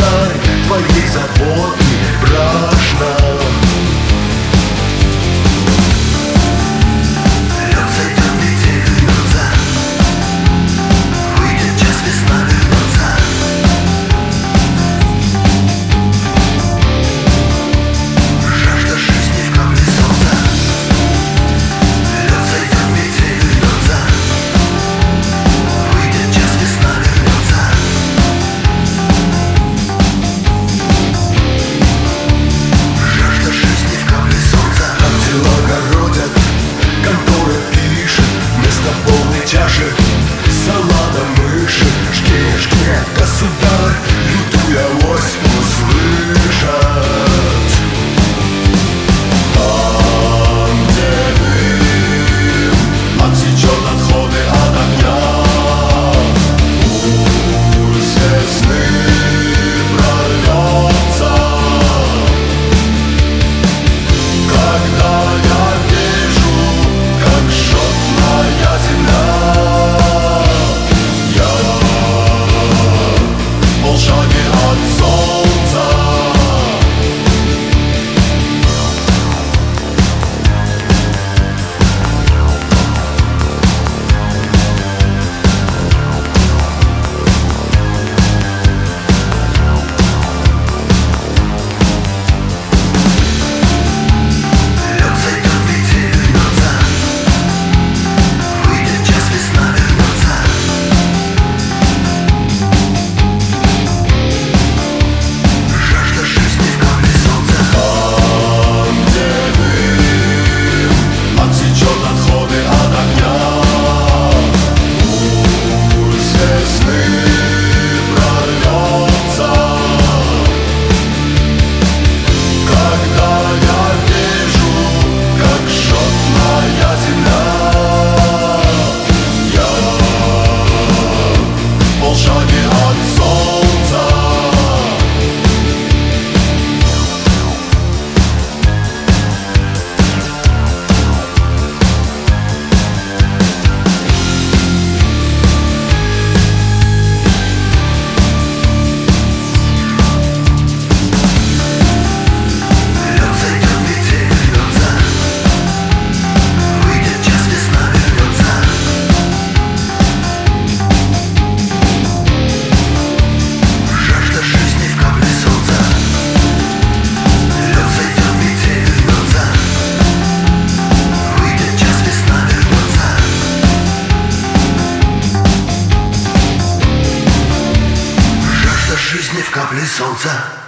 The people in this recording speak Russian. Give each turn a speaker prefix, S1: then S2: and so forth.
S1: государь, твоей заботы брашно. Лед зайдет, метель льется, выйдет час, весна вернется. Жажда жизни в капле солнца. Лед зайдет, метель льется, выйдет час, весна вернется. Жажда жизни в капле солнца. Там дела городят, контора пишет, вместо полной чаши салата мыши. Жги, жги, государь, лютуя ось услышат. Там, где дым отсечет отходы от огня, пульс весны прольется. Когда я вижу, как жжет моя земля, я в полшаге от солнца. Лед зайдет, метель льется, выйдет час, весна вернется. Жажда жизни в капле солнца. Там, где дым отсечет отходы от огня, пульс весны прольется. Когда я вижу, как жжет моя земля, я в полшаге от солнца. Лед зайдет, метель льется, выйдет час, весна вернется. Жажда жизни в капле солнца. Лед зайдет, метель льется, выйдет час, весна вернется. Жажда жизни в капле солнца.